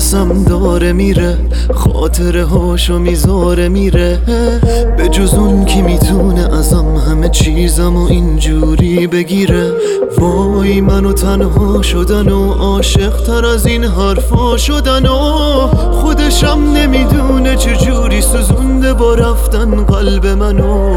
نفسم داره میره، خاطره هاشو میذاره میره. به جز اون کی میتونه ازم همه چیزمو اینجوری بگیره. وای منو تنها شدن و عاشق تر از این حرفا شدن و خودشم نمیدونه چجوری سوزونده با رفتن قلب منو.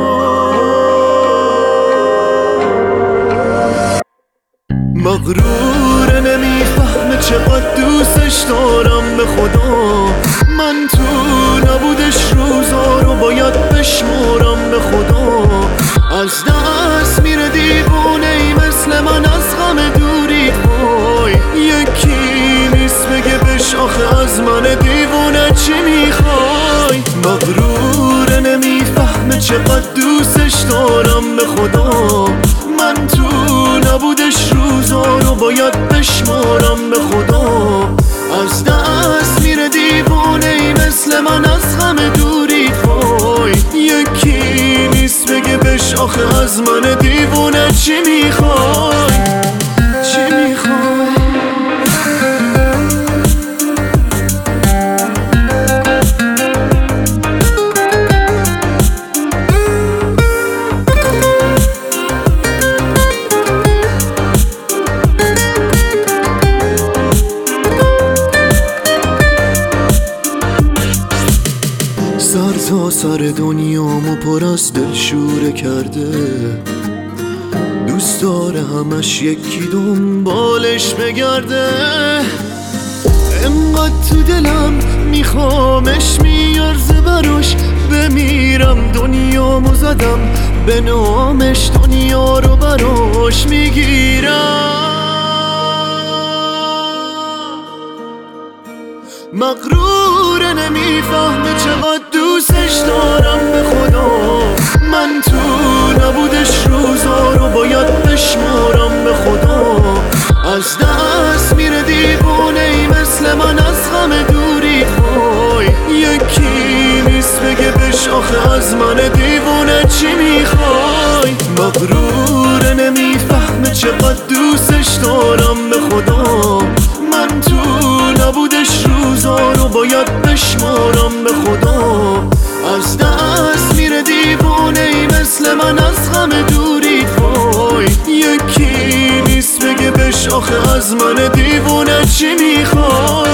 مغروره نمیفهمه چقدر دوستش دارم به خدا. من تو نبودش روزا رو باید بشمارم به خدا. از دست میره دیوونه ای مثل من از غم دوری. وای یکی نیست بگه بش آخه از من دیوونه چی میخوای. مغروره نمیفهمه چقدر دوستش دارم به خدا. من تو نبودش روزا رو باید بشمارم به خدا. از دست میره دیوونه ای مثل من از غم دوری. وای یکی نیست بگه بش آخه از من دیوونه چی میخوای. چی میخوای. سر تا سر دنیامو پر از دلشوره کرده. دوست داره همش یکی دنبالش بگرده. انقدر تو دلم میخوامش میارزه براش بمیرم. دنیامو زدم به نامش، دنیا رو براش میگیرم. مغروره نمیفهمه چقدر دوستش دارم به خدا. من تو نبودش روزا رو باید بشمارم به خدا. از دست میره دیوونه ای مثل من از غم دوری. وای یکی نیست بگه بش آخه از من دیوونه چی میخوای. مغروره نمیفهمه چقدر دوستش دارم به خدا. من تو نبودش روزا رو باید بشمارم به خدا. از دست میره دیوونه ای مثل من از غم دوری. وای یکی نیست بگه بش آخه از من دیوونه چی میخوای.